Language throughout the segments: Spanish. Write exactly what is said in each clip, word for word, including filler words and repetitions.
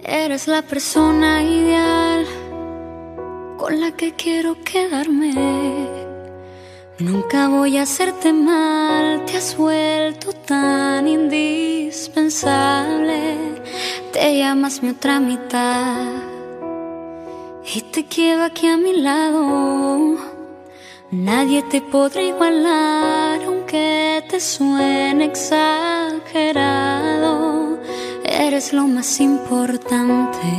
Eres la persona ideal con la que quiero quedarme. Nunca voy a hacerte mal, te has vuelto tan indispensable. Te llamas mi otra mitad y te quiero aquí a mi lado. Nadie te podrá igualar, aunque te suene exagerado. Eres lo más importante,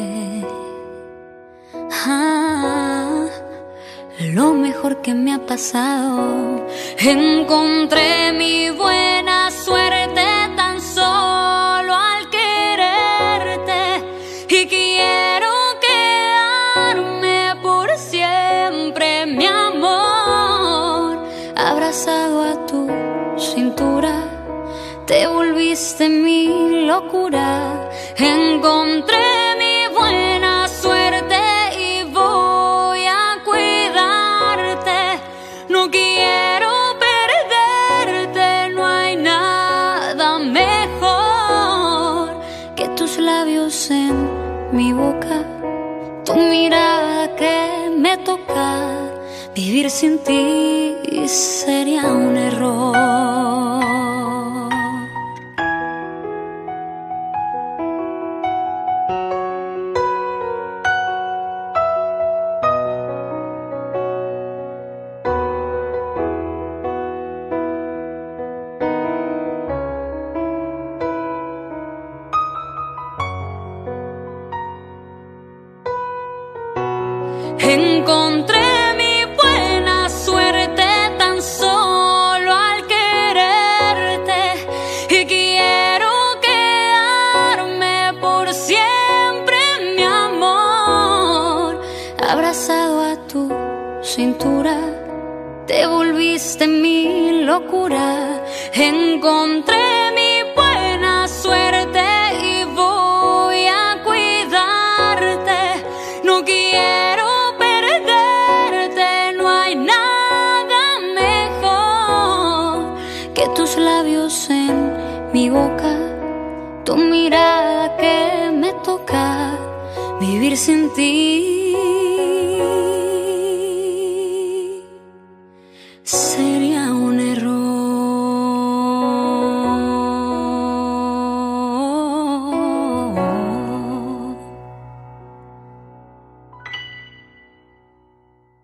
ah, lo mejor que me ha pasado. Encontré mi buena suerte tan solo al quererte, y quiero quedarme por siempre, mi amor. Abrazado a tu cintura, te volviste mi locura. Encontré mi buena suerte y voy a cuidarte. No quiero perderte, no hay nada mejor que tus labios en mi boca, tu mirada que me toca. Vivir sin ti sería un error. Encontré mi buena suerte tan solo al quererte, y quiero quedarme por siempre, mi amor. Abrazado a tu cintura, te volviste mi locura. Encontré mi buena suerte y voy a cuidarte. No quiero tus labios en mi boca, tu mirada que me toca. Vivir sin ti